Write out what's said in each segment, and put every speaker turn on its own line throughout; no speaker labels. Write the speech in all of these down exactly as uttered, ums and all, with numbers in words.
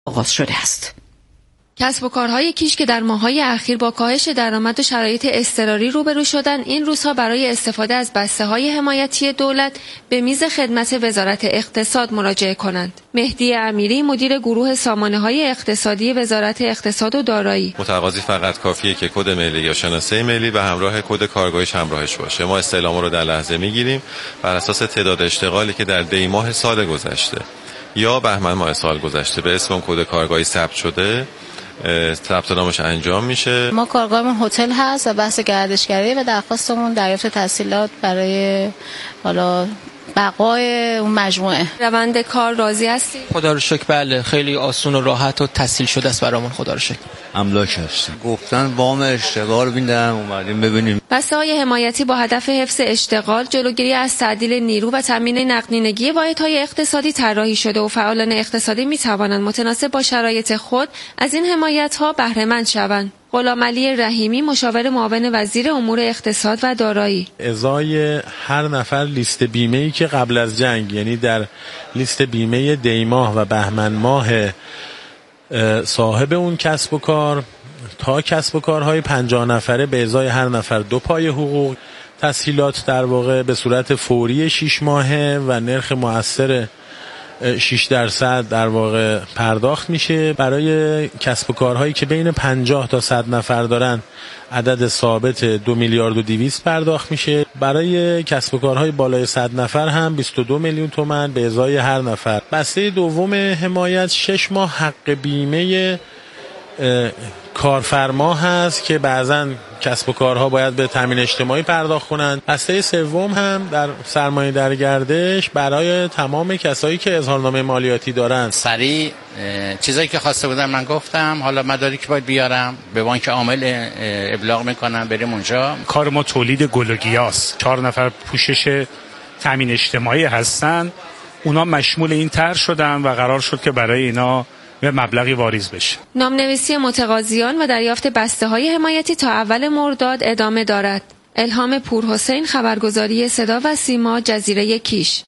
آغاز شده است.
کسب و کارهای کیش که در ماه‌های اخیر با کاهش درآمد و شرایط اضطراری روبرو شدند، این روزها برای استفاده از بسته‌های حمایتی دولت به میز خدمت وزارت اقتصاد مراجعه کنند. مهدی امیری، مدیر گروه سامانه‌های اقتصادی وزارت اقتصاد و دارایی:
متقاضی فقط کافیه که کد ملی یا شناسه ملی به همراه کد کارگاهیش همراهش باشه. ما استعلام رو در لحظه میگیریم بر اساس تعداد اشتغالی که در دی ماه سال گذشته یا بهمن ماه سال گذشته به اسم کد کارگاهی ثبت شده ثبت نامش انجام میشه.
ما کارگاهمون هتل هست و بحث گردشگری و درخواستمون دریافت تسهیلات برای حالا بقای اون مجموعه.
روند کار راضی هستید؟
خدا رو شکر بله، خیلی آسون و راحت و تسهیل شده است برامون، خدا رو شکر.
املاک هستیم، گفتن وام اشتغال میدن، اومدیم ببینیم.
بسته‌های حمایتی با هدف حفظ اشتغال، جلوگیری از تعدیل نیرو و تامین نقدینگی واحدهای اقتصادی طراحی شده و فعالان اقتصادی میتوانند متناسب با شرایط خود از این حمایت‌ها بهره مند شوند. غلامعلی رحیمی، مشاور معاون وزیر امور اقتصاد و دارایی:
ازای هر نفر لیست بیمه‌ای که قبل از جنگ، یعنی در لیست بیمه دی ماه و بهمن ماه صاحب اون کسب و کار تا کسب و کارهای پنجاه نفره به ازای هر نفر دو پای حقوق تسهیلات در واقع به صورت فوری شش ماهه و نرخ مؤثر شش درصد در واقع پرداخت میشه. برای کسب و کارهایی که بین پنجاه تا صد نفر دارن عدد ثابت دو میلیارد و دویست پرداخت میشه. برای کسب و کارهای بالای صد نفر هم بیست و دو میلیون تومان به ازای هر نفر. بسته دوم حمایت شش ماه حق بیمه کارفرما هست که بعضا کسب و کارها باید به تامین اجتماعی پرداخت کنند. بسته سوم هم در سرمایه در گردش برای تمام کسایی که اظهارنامه مالیاتی دارن.
سریع چیزایی که خواسته بودم من گفتم، حالا مدارک باید بیارم، به بانک عامل ابلاغ میکنم بریم اونجا.
کار ما تولید گل و گیاست. چهار نفر پوشش تامین اجتماعی هستن، اونا مشمول این طرح شدن و قرار شد که برای اینا به مبلغی واریز بشه.
نامنویسی متقاضیان و دریافت بسته‌های حمایتی تا اول مرداد ادامه دارد. الهام پورحسین، خبرگزاری صدا و سیما، جزیره کیش.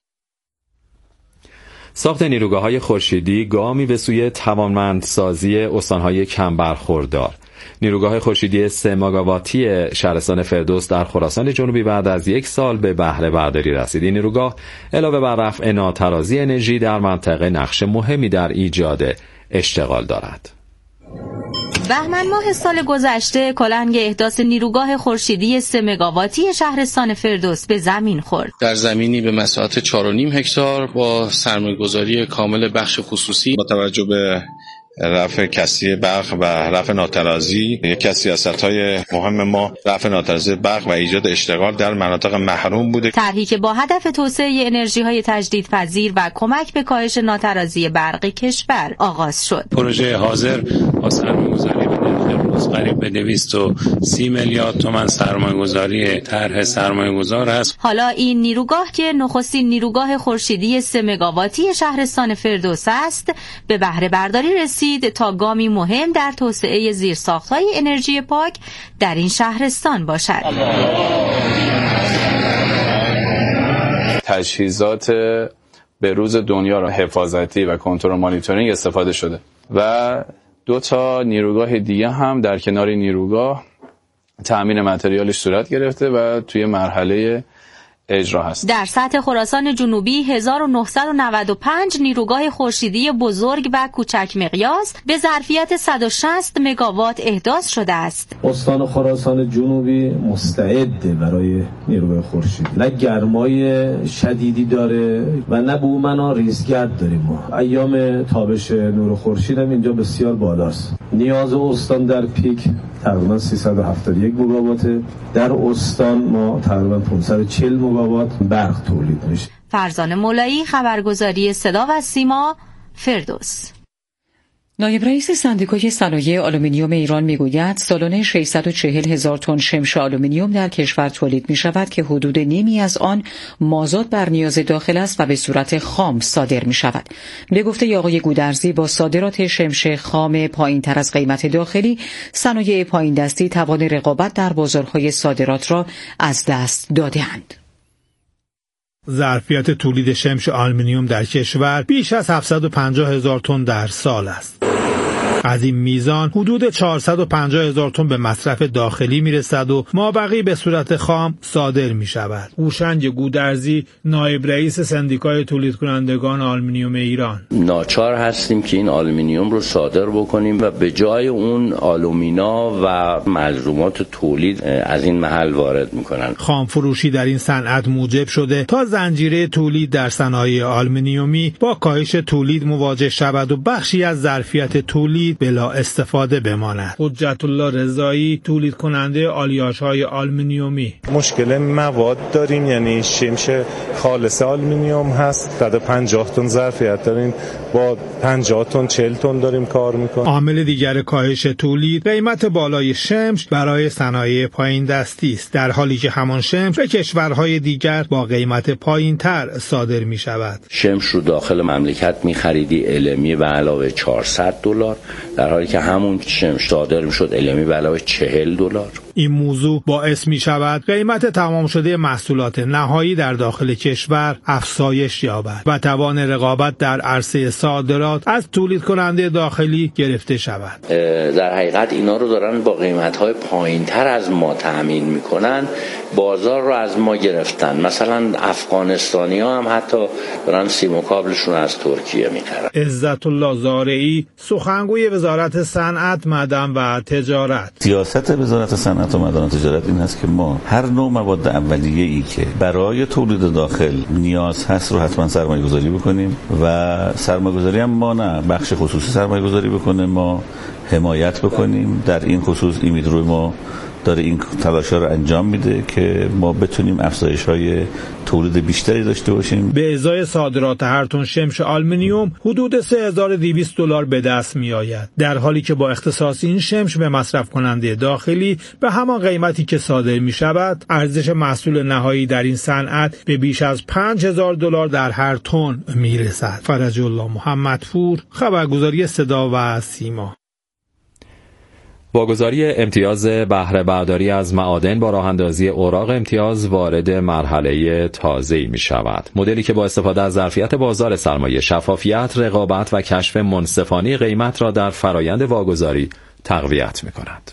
ساخت نیروگاه‌های خورشیدی گامی به سوی توانمندسازی استان‌های کم برخوردار. نیروگاه خورشیدی سه مگاواتی شهرستان فردوس در خراسان جنوبی بعد از یک سال به بهره برداری رسید. این نیروگاه علاوه بر رفع ناترازی انرژی در منطقه نقش مهمی در ایجاد اشتغال دارد.
بهمن ماه سال گذشته کلنگ احداث نیروگاه خورشیدی سه مگاواتی شهرستان فردوس به زمین خورد.
در زمینی به مساحت چهار و نیم هکتار با سرمایه‌گذاری کامل بخش خصوصی، با توجه به رفع کسری برق و رفع ناترازی، یکی از سیاست‌های مهم ما رفع ناترازی برق و ایجاد اشتغال در مناطق محروم بوده.
طرحی که با هدف توسعه انرژی‌های تجدیدپذیر و کمک به کاهش ناترازی برق کشور آغاز شد.
پروژه حاضر با سرمایه‌گذاری به نرخ روز قریب به دویست و سی میلیارد تومان سرمایه‌گذاری طرح سرمایه‌گذار است.
حالا این نیروگاه که نخستین نیروگاه خورشیدی سه مگاواتی شهرستان فردوس است، به بهره برداری رسید تا گامی مهم در توسعه زیرساخت‌های انرژی پاک در این شهرستان باشد.
تجهیزات به روز دنیا را حفاظتی و کنترل مانیتورینگ استفاده شده و دو تا نیروگاه دیگه هم در کنار نیروگاه تأمین متریالش صورت گرفته و توی مرحله اجرا هست.
در سطح خراسان جنوبی هزار و نهصد و نود و پنج نیروگاه خورشیدی بزرگ و کوچک مقیاس به ظرفیت صد و شصت مگاوات احداث شده است.
استان خراسان جنوبی مستعد برای نیروگاه خورشیدی. نه گرمای شدیدی داره و نه بومنا ریزگرد داریم. ما ایام تابش نور خورشید هم اینجا بسیار بالاست. نیاز استان در پیک تقریبا سیصد و هفتاد و یک مگاواته. در استان ما تقریبا پانصد و چهل مگاوات برق تولید میشه.
فرزانه مولایی، خبرگزاری صدا و سیما، فردوس.
نایب رئیس سندیکای صنایع آلومینیوم ایران میگوید سالانه ششصد و چهل هزار تن شمش آلومینیوم در کشور تولید می شود که حدود نیمی از آن مازاد بر نیاز داخل است و به صورت خام صادر می شود. به گفته آقای گودرزی با صادرات شمش خام پایین تر از قیمت داخلی، صنایع پایین دستی توان رقابت در بازارهای صادرات را از دست داده‌اند.
ظرفیت تولید شمش آلومینیوم در کشور بیش از هفتصد و پنجاه هزار تن در سال است. از این میزان حدود چهارصد و پنجاه هزار تن به مصرف داخلی میرسد و مابقی به صورت خام صادر می شود. هوشنگ گودرزی، نایب رئیس سندیکای تولید کنندگان آلومینیوم ایران:
ناچار هستیم که این آلومینیوم رو صادر بکنیم و به جای اون آلومینا و ملزومات تولید از این محل وارد میکنن.
خام فروشی در این صنعت موجب شده تا زنجیره تولید در صنایع آلومینیومی با کاهش تولید مواجه شود و بخشی از ظرفیت تولید بلا استفاده بماند. حجت الله رضایی، تولید کننده آلیاژهای آلومینیومی:
مشکل مواد داریم، یعنی شمش خالص آلومینیوم هست، صد و پنجاه تن ظرفیت داریم، با پنجاه تن چهل تن داریم کار میکنیم.
عامل دیگر کاهش تولید قیمت بالای شمش برای صنایع پایین دستی است، در حالی که همان شمش به کشورهای دیگر با قیمت پایینتر صادر می شود.
شمش رو داخل مملکت می خریدی المی به علاوه چهارصد دلار، در حالی که همون شمش صادر می شد المی به علاوه چهل دلار.
این موضوع باعث می شود قیمت تمام شده محصولات نهایی در داخل کشور افزایش یابد و توان رقابت در عرصه صادرات از تولید کننده داخلی گرفته شود.
در حقیقت اینا رو دارن با قیمت‌های پایین‌تر از ما تأمین می‌کنن، بازار رو از ما گرفتن. مثلا افغانستانی‌ها هم حتی دارن سیم و کابلشون از ترکیه می‌خرن.
عزت الله زارعی، سخنگوی وزارت صنعت، معدن و تجارت:
سیاست وزارت صنعت و معدن و تجارت این هست که ما هر نوع مواد اولیه‌ای که برای تولید داخل نیاز هست رو حتما سرمایه‌گذاری بکنیم و سرمایه‌گذاری هم ما نه بخش خصوصی سرمایه‌گذاری بکنه، ما حمایت بکنیم. در این خصوص ایمیدروی ما داره این تلاش‌ها رو انجام میده که ما بتونیم افزایش‌های تولید بیشتری داشته باشیم.
به ازای صادرات هر تن شمش آلومینیوم حدود سه هزار و دویست دلار به دست میآید، در حالی که با اختصاص این شمش به مصرف کننده داخلی به همان قیمتی که صادر می شود، ارزش محصول نهایی در این صنعت به بیش از پنج هزار دلار در هر تن می رسد. فرج الله محمدپور، خبرگزاری صدا و سیما.
واگذاری امتیاز بهره برداری از معادن با راه اندازی اوراق امتیاز وارد مرحله تازه‌ای می شود. مدلی که با استفاده از ظرفیت بازار سرمایه، شفافیت، رقابت و کشف منصفانه قیمت را در فرایند واگذاری تقویت می کند.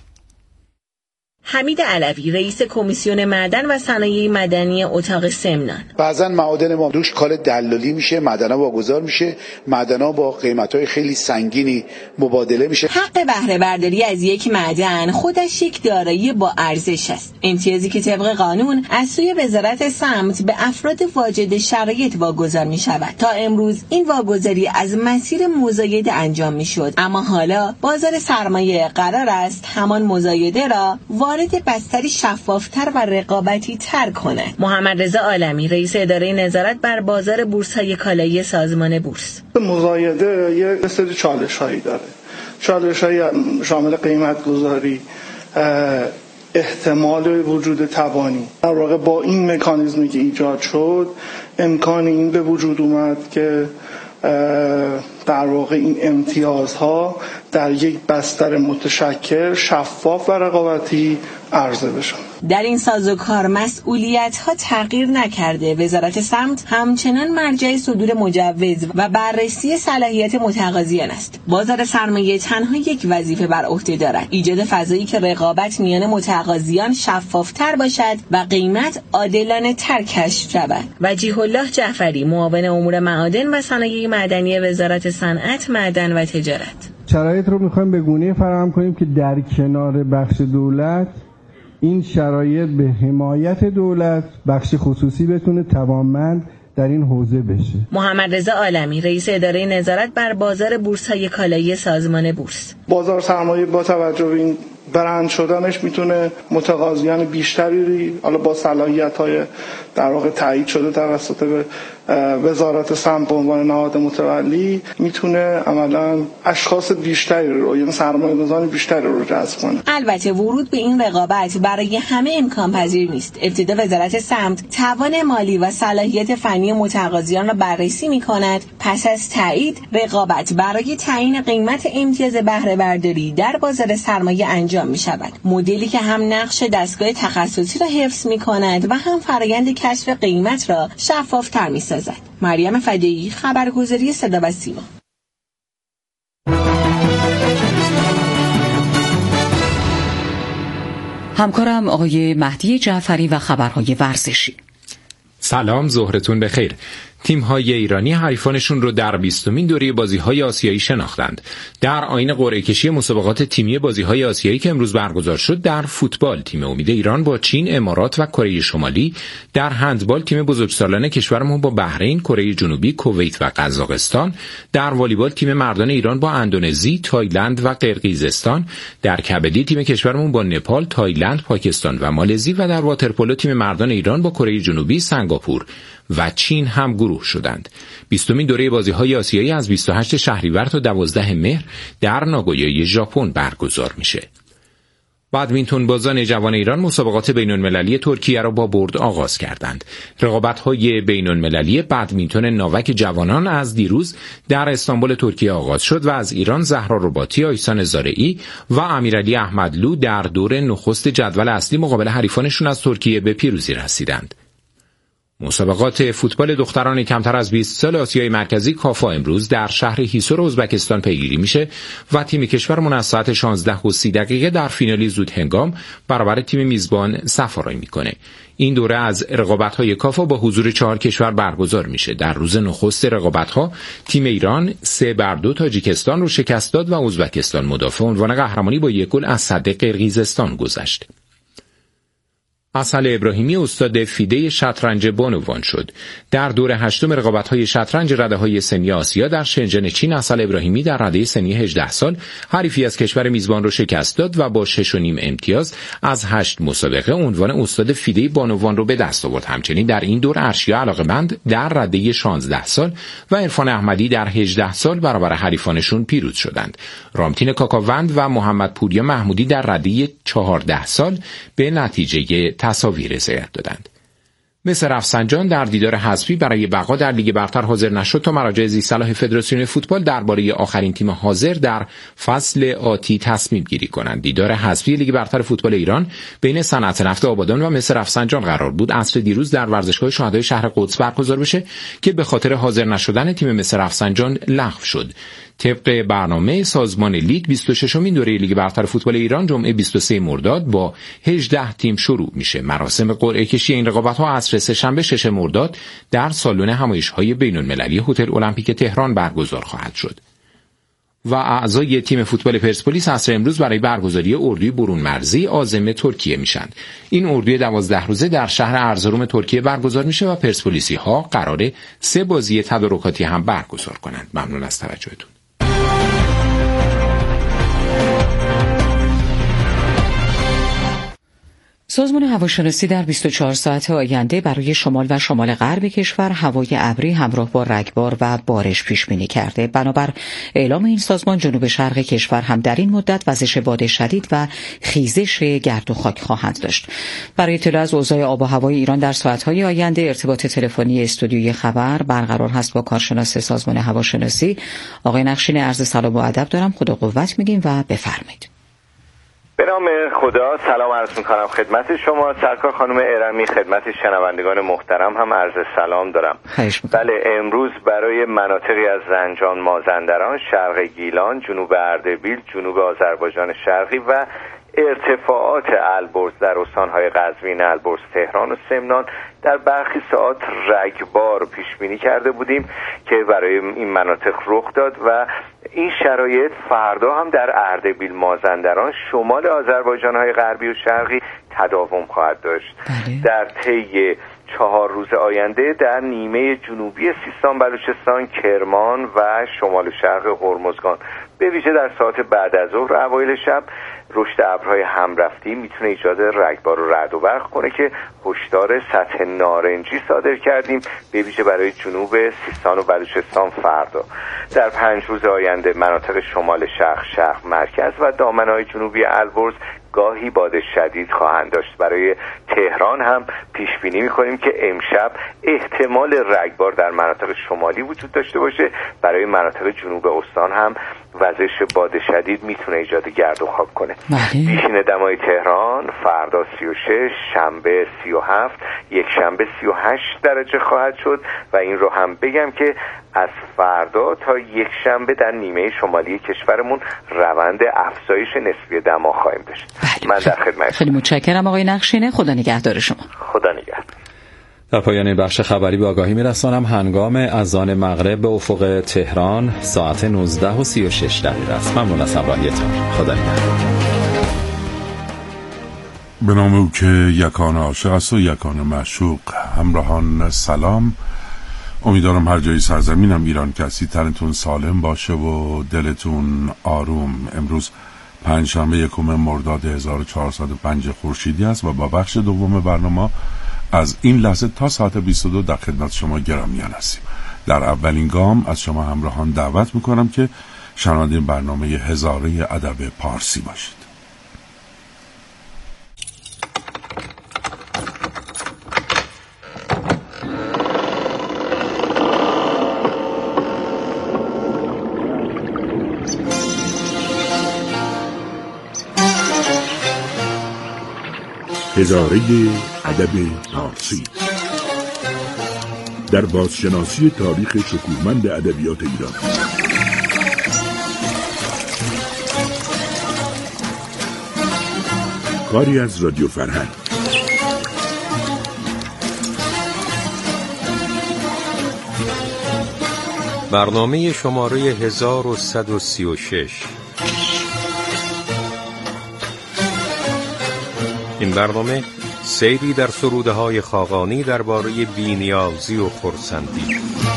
حمید علوی، رئیس کمیسیون معدن و صنایع مدنی اتاق سمنان:
بعضا معادن ما روش کار دلالی میشه، معدن‌ها واگذار میشه، معدن‌ها با قیمت‌های خیلی سنگینی مبادله میشه.
حق بهره برداری از یک معدن خودش یک دارایی با ارزش است، امتیازی که طبق قانون از سوی وزارت سمت به افراد واجد شرایط واگذار میشود. تا امروز این واگذاری از مسیر مزایده انجام میشد، اما حالا بازار سرمایه قرار است همان مزایده را وارد بستری شفافتر و رقابتی تر کنه. محمد رضا عالمی، رئیس اداره نظارت بر بازار بورس‌های کالایی سازمان بورس:
مزایده یک سری چالش‌هایی داره. چالش‌های شامل قیمت گذاری، احتمال وجود تبانی. در واقع با این مکانیزمی که ایجاد شد امکان این به وجود اومد که در واقع این امتیازها در یک بستر متشکل، شفاف و رقابتی عرضه بشن.
در این سازوکار مسئولیت‌ها تغییر نکرده، وزارت سمت همچنان مرجع صدور مجوز و بررسی صلاحیت متقاضیان است. بازار سرمایه تنها یک وظیفه بر عهده دارد: ایجاد فضایی که رقابت میان متقاضیان شفاف‌تر باشد و قیمت عادلانه تر کشف شود. وجیه الله جعفری، معاون امور معادن و صنایع مدنی وزارت صنعت، معدن و تجارت:
شرایط رو می‌خوایم به گونه‌ای فراهم کنیم که در کنار بخش دولت این شرایط به حمایت دولت بخش خصوصی بتونه توانمند در این حوزه بشه.
محمد رضا عالمی، رئیس اداره نظارت بر بازار بورس‌های کالایی سازمان بورس:
بازار سرمایه با توجه به این برند شدنش میتونه متقاضیان بیشتری حالا با صلاحیت‌های در واقع تایید شده توسط وزارت سمت به عنوان نهاد متولی میتونه عملا اشخاص بیشتری رو، یعنی سرمایه‌گذاران بیشتری رو جذب کنه.
البته ورود به این رقابت برای همه امکان پذیر نیست. ابتدا وزارت سمت توان مالی و صلاحیت فنی متقاضیان را بررسی می‌کند. پس از تایید، رقابت برای تعیین قیمت امتیاز بهره برداری در بازار سرمایه انجام می‌شود. مدلی که هم نقش دستگاه تخصصی را حفظ می‌کند و هم فرآیند کشف قیمت را شفاف‌تر می‌سازد. مریم فدایی، خبرگزاری صدا و سیما.
همکارم آقای مهدی جعفری و خبرهای ورزشی.
سلام، ظهرتون بخیر. تیم‌های ایرانی حریفانشون رو در بیستمین دوره بازی‌های آسیایی شناختند. در آیین قرعه کشی مسابقات تیمی بازی‌های آسیایی که امروز برگزار شد، در فوتبال تیم امید ایران با چین، امارات و کره شمالی، در هندبال تیم بزرگسالان کشورمون با بحرین، کره جنوبی، کویت و قزاقستان، در والیبال تیم مردان ایران با اندونزی، تایلند و قرقیزستان، در کبدی تیم کشورمون با نپال، تایلند، پاکستان و مالزی و در واترپولو تیم مردان ایران با کره جنوبی، سنگاپور و چین هم گروه شدند. بیستمین دوره بازی‌های آسیایی از بیست و هشتم شهریور تا دوازدهم مهر در ناگویای ژاپن برگزار میشه. بدمینتون بازان جوان ایران مسابقات بین‌المللی ترکیه را با برد آغاز کردند. رقابت‌های بین‌المللی بدمینتون ناوک جوانان از دیروز در استانبول ترکیه آغاز شد و از ایران زهرا رباطی، آیسان زارعی و امیرعلی احمدلو در دور نخست جدول اصلی مقابل حریفانشون از ترکیه به پیروزی رسیدند. مسابقات فوتبال دختران کمتر از بیست سال آسیای مرکزی کافا امروز در شهر هیسور ازبکستان پیگیری میشه و تیم کشورمون از ساعت شانزده و سی دقیقه در فینالی زود هنگام برابر تیم میزبان صفارایی میکنه. این دوره از رقابت‌های کافا با حضور چهار کشور برگزار میشه. در روز نخست رقابت‌ها تیم ایران سه بر دو تاجیکستان رو شکست داد و ازبکستان مدافع عنوان قهرمانی با یک گل از صد قرقیزستان گذشت. عسل ابراهیمی استاد فیده شطرنج بانوان شد. در دور هشتم رقابت‌های شطرنج رده‌های سنی آسیا در شنژن چین، عسل ابراهیمی در رده سنی هجده سال حریفی از کشور میزبان را شکست داد و با شش و نیم امتیاز از هشت مسابقه عنوان استاد فیده بانوان را به دست آورد. همچنین در این دور ارشیا علاقه‌مند در رده شانزده سال و عرفان احمدی در هجده سال برابر حریفانشون پیروز شدند. رامتین کاکاوند و محمد پوریا محمودی در رده چهارده سال به نتیجه تصاویر رضایت دادند. مصر رفسنجان در دیدار حذفی برای بقا در لیگ برتر حاضر نشد تا مراجع ذی‌صلاح فدراسیون فوتبال درباره آخرین تیم حاضر در فصل آتی تصمیم گیری کنند. دیدار حذفی لیگ برتر فوتبال ایران بین صنعت نفت آبادان و مصر رفسنجان قرار بود عصر دیروز در ورزشگاه شهدای شهر قدس برگزار بشه که به خاطر حاضر نشدن تیم مصر رفسنجان لغو شد. طبق برنامه سازمان لیگ بیست و ششمین دوره لیگ برتر فوتبال ایران جمعه بیست و سوم مرداد با هجده تیم شروع میشه. مراسم قرعه کشی این رقابت‌ها عصر سه‌شنبه ششم مرداد در سالن همایش‌های بین‌المللی هتل المپیک تهران برگزار خواهد شد. و اعضای تیم فوتبال پرسپولیس عصر امروز برای برگزاری اردوی برون مرزی عازم ترکیه میشن. این اردوی دوازده روزه در شهر ارزروم ترکیه برگزار میشه و پرسپولیسی ها قراره سه بازی تدارکاتی هم برگزار کنند. ممنون از توجهتون.
سازمان هواشناسی در بیست و چهار ساعت آینده برای شمال و شمال غرب کشور هوای ابری همراه با رگبار و بارش پیش بینی کرده. بنابر اعلام این سازمان جنوب شرق کشور هم در این مدت وزش باد شدید و خیزش گرد و خاک خواهند داشت. برای اطلاع از اوضاع آب و هوای ایران در ساعت‌های آینده ارتباط تلفنی استودیوی خبر برقرار هست با کارشناس سازمان هواشناسی آقای نقشین. عرض سلام و ادب دارم، خدا قوت میگیم و بفرمایید.
به نام خدا سلام عرض میکنم خدمت شما سرکار خانم ارمی، خدمت شنوندگان محترم هم عرض سلام دارم. بله، امروز برای مناطقی از زنجان، مازندران، شرق گیلان، جنوب اردبیل، جنوب آذربایجان شرقی و ارتفاعات البرز در استانهای قزوین، البرز، تهران و سمنان در برخی ساعات رگبار پیش بینی کرده بودیم که برای این مناطق رخ داد و این شرایط فردا هم در اردبیل، مازندران، شمال آذربایجان‌های غربی و شرقی تداوم خواهد داشت. بله. در طی چهار روز آینده در نیمه جنوبی سیستان، بلوچستان، کرمان و شمال و شرق هرمزگان به ویژه در ساعت بعد از ظهر و اوایل شب رشد ابرهای همرفتی میتونه ایجاد رگبار و رعد و برق کنه که هشدار سطح نارنجی صادر کردیم به ویژه برای جنوب سیستان و بلوچستان فردا. در پنج روز آینده مناطق شمال شرق، شرق مرکز و دامنه‌های جنوبی البرز گاهی باد شدید خواهند داشت. برای تهران هم پیش بینی می‌کنیم که امشب احتمال رگبار در مناطق شمالی وجود داشته باشه. برای مناطق جنوب استان هم وزش باد شدید میتونه ایجاد گرد و خاک کنه. پیشین دمای تهران فردا سی و شش، شنبه سی و هفت، یک شنبه سی و هشت درجه خواهد شد و این رو هم بگم که از فردا تا یک شنبه در نیمه شمالی کشورمون روند افزایش نسبی دما خواهیم داشت. من در خدمت.
خیلی متشکرم آقای نقشینه. خدا نگهدار شما.
خدا نگهدار.
در پایان این بخش خبری به آگاهی میرسانم هنگام اذان مغرب به افق تهران ساعت نوزده و سی و شش دقیقه است. ممنون از همراهیتان. خدا نگهدار.
به نام او که یکان عاشق است و یکان معشوق. همراهان سلام، امیدوارم هر جایی سرزمینم ایران که هستید تنتون سالم باشه و دلتون آروم. امروز پنجشنبه یکم مرداد هزار و چهارصد و پنج خورشیدی است و با بخش دوم برنامه از این لحظه تا ساعت بیست و دو در خدمت شما گرامیان هستیم. در اولین گام از شما همراهان دعوت میکنم که شنونده برنامه هزاره ادب پارسی باشید.
هزاره ادب پارسی در بازشناسی تاریخ شکوهمند ادبیات ایران. کاری از رادیو فرهنگ.
برنامه شماره هزار و صد و سی و شش. این برنامه سیری در سروده های خاقانی درباره بی‌نیازی و خرسندی.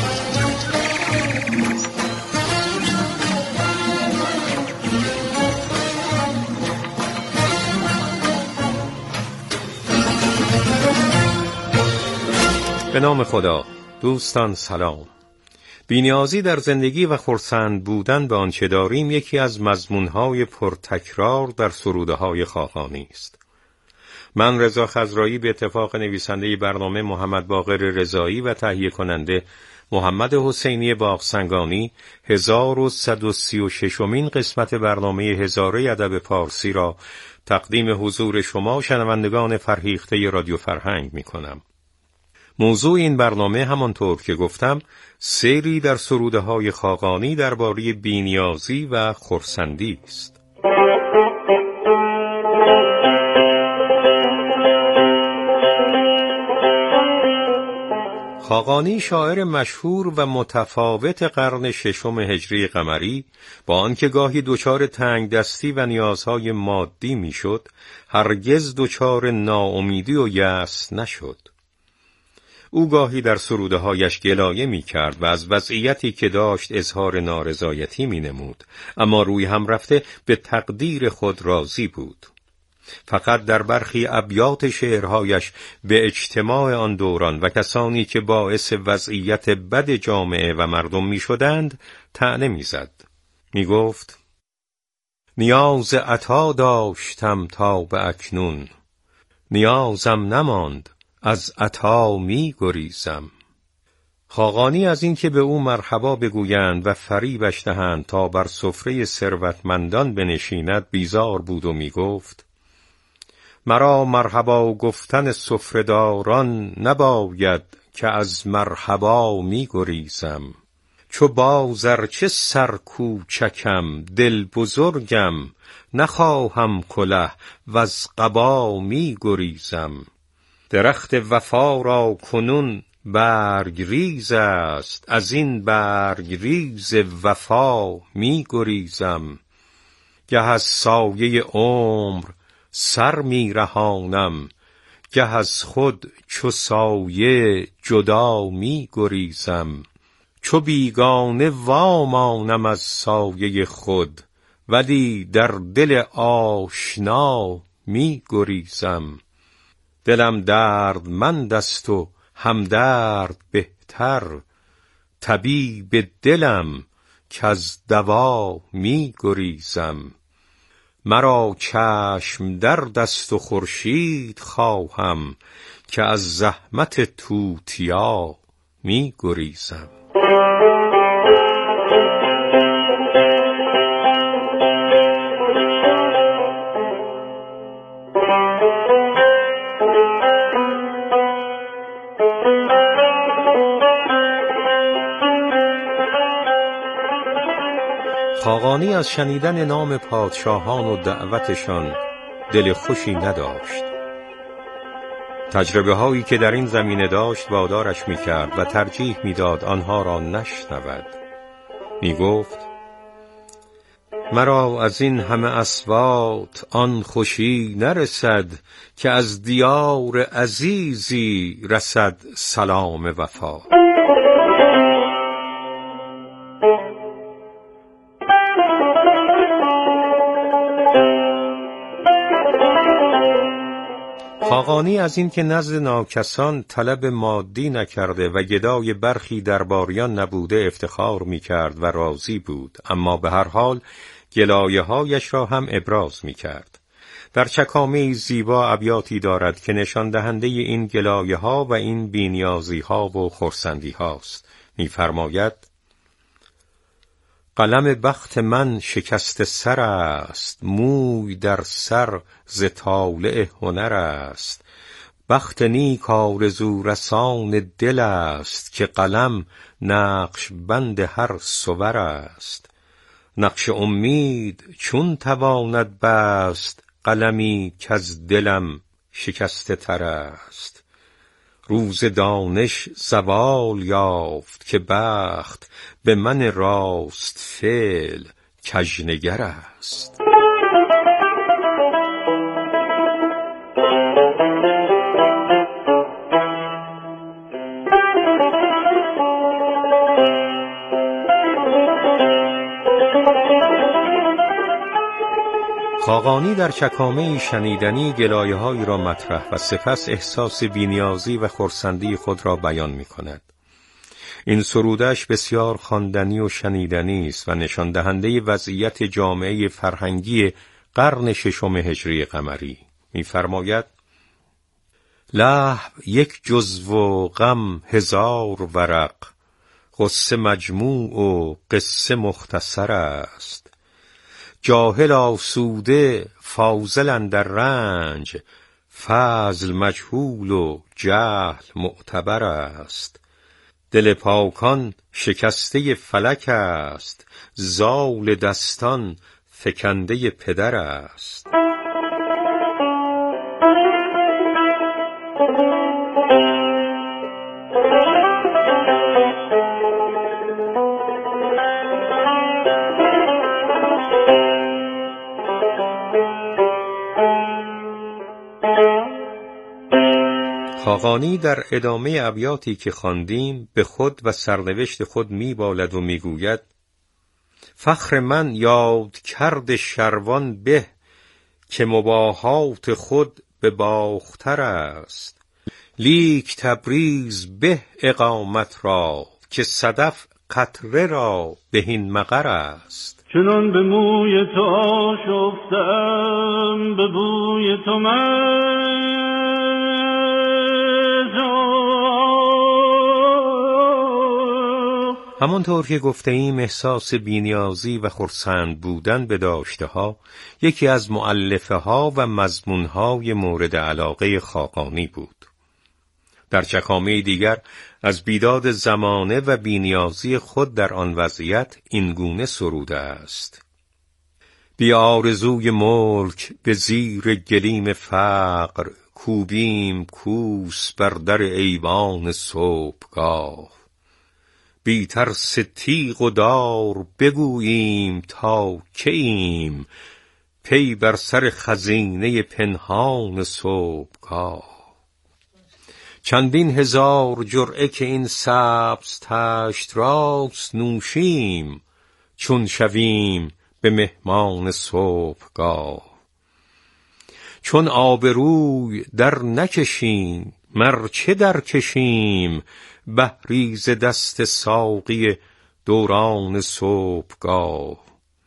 به نام خدا. دوستان سلام. بی‌نیازی در زندگی و خرسند بودن به آنچه داریم یکی از مضمون‌های پرتکرار در سروده‌های خاقانی است. من رضا خضرایی به اتفاق نویسنده برنامه محمد باقر رضایی و تهیه کننده محمد حسینی باغسنگانی هزار و صد و سی و ششمین قسمت برنامه هزاره ادب پارسی را تقدیم حضور شما شنوندگان فرهیخته رادیو فرهنگ می کنم. موضوع این برنامه همانطور که گفتم سیری در سروده های خاقانی درباره بی‌نیازی و خرسندی است. خاقانی شاعر مشهور و متفاوت قرن ششم هجری قمری با آنکه گاهی دچار تنگ دستی و نیازهای مادی میشد، هرگز دچار ناامیدی و یأس نشد. او گاهی در سروده‌هایش گلایه می‌کرد و از وضعیتی که داشت اظهار نارضایتی می‌نمود، اما روی هم رفته به تقدیر خود راضی بود. فقط در برخی ابیات شعرهایش به اجتماع آن دوران و کسانی که باعث وضعیت بد جامعه و مردم می شدند طعنه می زد. می گفت نیاز عطا داشتم تا به اکنون، نیازم نماند از عطا می گریزم. خاقانی از این که به او مرحبا بگویند و فریبش دهند تا بر سفره ثروتمندان بنشیند بیزار بود و می گفت مرا مرحبا گفتن سفره‌داران نباید که از مرحبا می گریزم. چو بازر چه سر کوچکم دل بزرگم، نخواهم کله و از قبا می گریزم. درخت وفا را کنون برگ ریز است، از این برگ ریز وفا می گریزم. گه از سایه عمر سر می رهانم، گه از خود چو سایه جدا می گریزم.
چو بیگانه وامانم از سایه خود، ولی در دل آشنا می گریزم. دلم دردمند است و همدرد بهتر، طبیب دلم کز دوا می گریزم. مرا چشم درد است و خورشید خواهم، که از زحمت توتیا می گریزم. خاقانی از شنیدن نام پادشاهان و دعوتشان دل خوشی نداشت. تجربه هایی که در این زمینه داشت وادارش می کرد و ترجیح می داد آنها را نشنود. می گفت مرا از این همه اصوات آن خوشی نرسد، که از دیار عزیزی رسد سلام وفا. خاقانی از این که نزد ناکسان طلب مادی نکرده و گدای برخی درباریان نبوده افتخار می کرد و راضی بود، اما به هر حال گلایه هایش را هم ابراز می کرد. در چکامه زیبا ابیاتی دارد که نشان دهنده این گلایه ها و این بی‌نیازی ها و خرسندی هاست. می فرماید قلم بخت من شکست سر است، موی در سر ز طالع هنر است. بخت نیک آرزو رسان دل است، که قلم نقش بند هر صور است. نقش امید چون تواند بست، قلمی کز دلم شکسته تر است. روز دانش زوال یافت، که بخت به من راست فعل کژنگر است. خاقانی در چکامه شنیدنی گلایه هایی را مطرح و سپس احساس بی‌نیازی و خرسندی خود را بیان می کند. این سرودش بسیار خواندنی و شنیدنی است و نشان دهنده وضعیت جامعه فرهنگی قرن ششم هجری قمری. می‌فرماید لهو یک جزو و غم هزار ورق، قصه مجموع و قصه مختصر است. جاهل آسوده فاضل اندر رنج، فضل مجهول و جهل معتبر است. دل پاکان شکسته فلک است، زال دستان فکنده پدر است. خاقانی در ادامه ابیاتی که خواندیم به خود و سرنوشت خود میبالد و میگوید فخر من یاد کرد شروان به، که مباهات خود به باختر است. لیک تبریز به اقامت را، که صدف قطره را بهین مقر است.
چنان به موی تو آشفتم، به بوی تو من
همانطور که گفته ایم احساس بی‌نیازی و خرسند بودن به داشته ها یکی از مؤلفه ها و مضمون های مورد علاقه خاقانی بود. در چکامه دیگر از بیداد زمانه و بی‌نیازی خود در آن وضعیت اینگونه سروده است: بی آرزوی ملک به زیر گلیم فقر، کوبیم کوس بر در ایوان صبحگاه. بی ترس تیغ و دار بگوییم تا که ایم، پی بر سر خزینه پنهان صبحگاه. چندین هزار جرعه که این سبز تشت راست نوشیم، چون شویم به مهمان صبحگاه. چون آبروی در نکشیم، مر چه در کشیم، بحری ز دست ساقی دوران صبحگاه.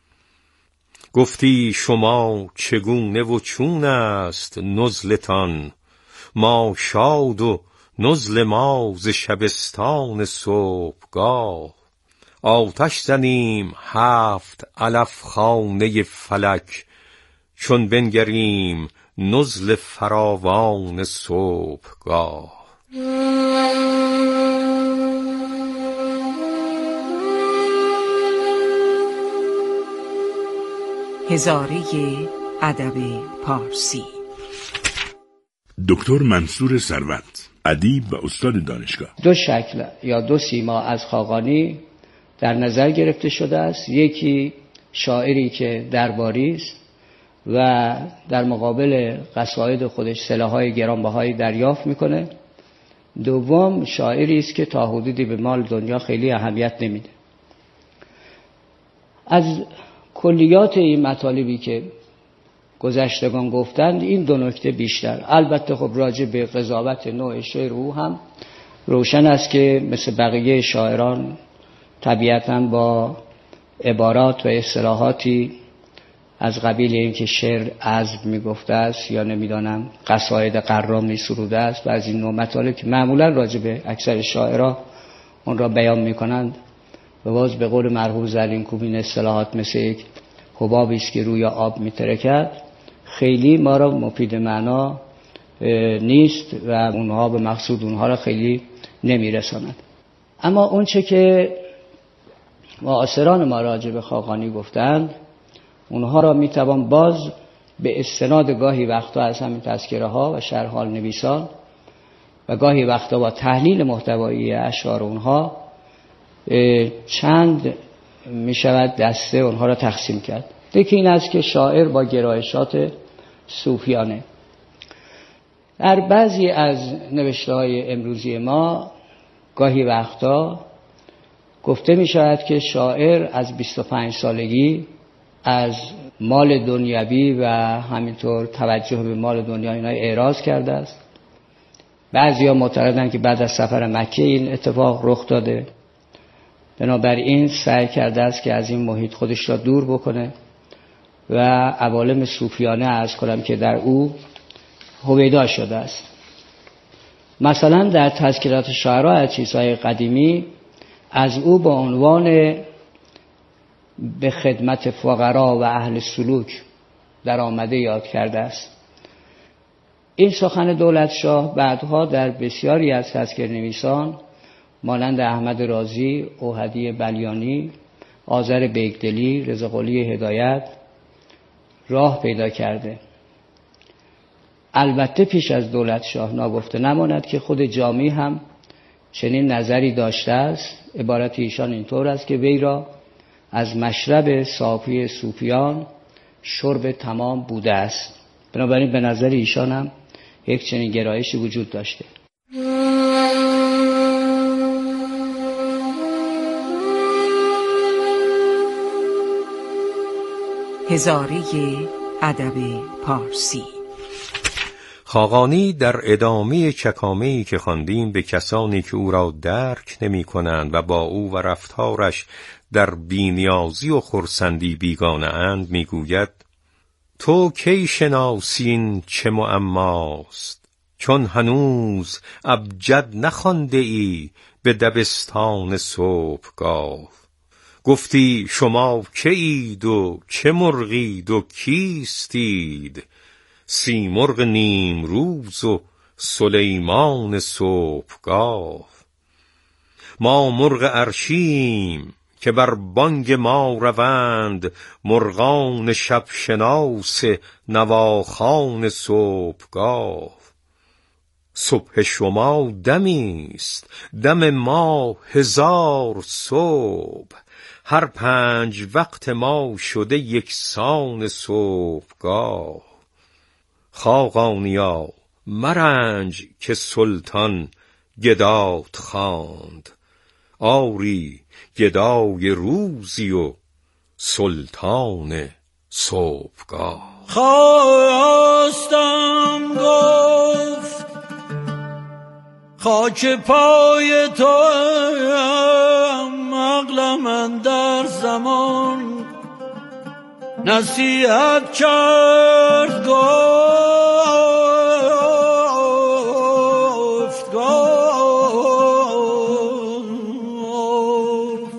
گفتی شما چگونه و چون است نزلتان، ما شاد و نزل ما ز شبستان صبحگاه. آتش زنیم هفت علف خانه فلک، چون بنگریم نزل فراوان صبحگاه.
هزاره ادب پارسی.
دکتر منصور ثروت، ادیب و استاد دانشگاه.
دو شکل یا دو سیما از خاقانی در نظر گرفته شده است. یکی شاعری که درباری است و در مقابل قصاید خودش سلاح‌های گرانبهایی دریافت میکنه. دوم شاعری است که تا حدودی به مال دنیا خیلی اهمیت نمیده. از کلیات این مطالبی که گذشتگان گفتند این دو نکته بیشتر. البته خب راجع به قضاوت نوع شعر او هم روشن است که مثل بقیه شاعران طبیعتاً با عبارات و اصطلاحاتی از قبیل این که شعر عذب میگفته است یا نمیدانم قصاید قرام میسروده است و از این نوع مطالب که معمولا راجع به اکثر شاعرها اون را بیان میکنند و باز به قول مرحوم زرینکوب این اصطلاحات مثل یک حبابی است که روی آب میترکد خیلی ما را مفید معنا نیست و اونها به مقصود اونها را خیلی نمیرساند. اما اون چه که معاصران ما راجع به خاقانی گفتند اونها را میتوان باز به استناد گاهی وقتا از همین تذکره ها و شرح حال نویسان و گاهی وقتا با تحلیل محتوایی اشعار اونها چند میشود دسته اونها را تقسیم کرد. یکی این است که شاعر با گرایشات صوفیانه. در بعضی از نوشته های امروزی ما گاهی وقتا گفته می شود که شاعر از بیست و پنج سالگی از مال دنیوی و همینطور توجه به مال دنیا اینا اعراض کرده است. بعضی ها معتقدند که بعد از سفر مکه این اتفاق رخ داده، بنابراین سعی کرده است که از این محیط خودش را دور بکنه و عوالم صوفیانه عرض کنم که در او هویدا شده است. مثلا در تذکرات شعرا از چیزهای قدیمی از او با عنوان به خدمت فقرا و اهل سلوک در آمده یاد کرده است. این سخن دولت شاه بعدها در بسیاری از تذکره نویسان مانند احمد رازی، اوحدی بلیانی، آذر بیگدلی، رضا قلی هدایت راه پیدا کرده. البته پیش از دولت شاه ناگفته نماند که خود جامی هم چنین نظری داشته است. عبارت ایشان اینطور است که وی را از مشرب صافی صوفیان شرب تمام بوده است. بنابراین به نظر ایشان هم یک چنین گرایشی وجود داشته.
هزاره ادب پارسی.
خاقانی در ادامه چکامه‌ای که خواندیم به کسانی که او را درک نمی کنند و با او و رفتارش در بی‌نیازی و خرسندی بیگانه اند می گوید تو کی شناسین چه معماست، چون هنوز ابجد نخوانده ای به دبستان صبحگاه. گفتی شما که اید و چه مرغید و کیستید، سیمرغ نیم روز و سلیمان صبحگاه. ما مرغ عرشیم که بر بانگ ما روند، مرغان شب شناس نواخوان صبحگاه. صبح شما دمیست، دم ما هزار صبح، هر پنج وقت ما شده یکسان صبحگاه. خاقانیا مرنج که سلطان گدات خواند، آری گدای روزی و سلطان صبحگاه.
خواستم گفت خاک پای تو عقل من در زمان نصیحت کرد، گفت گفت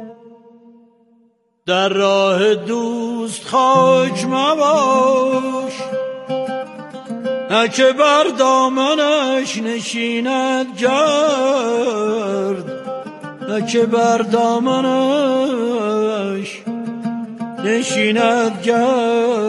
در راه دوست خاک مباش، نه که بر دامنش نشیند گرد، نه که بر دامنش نشیند گرد.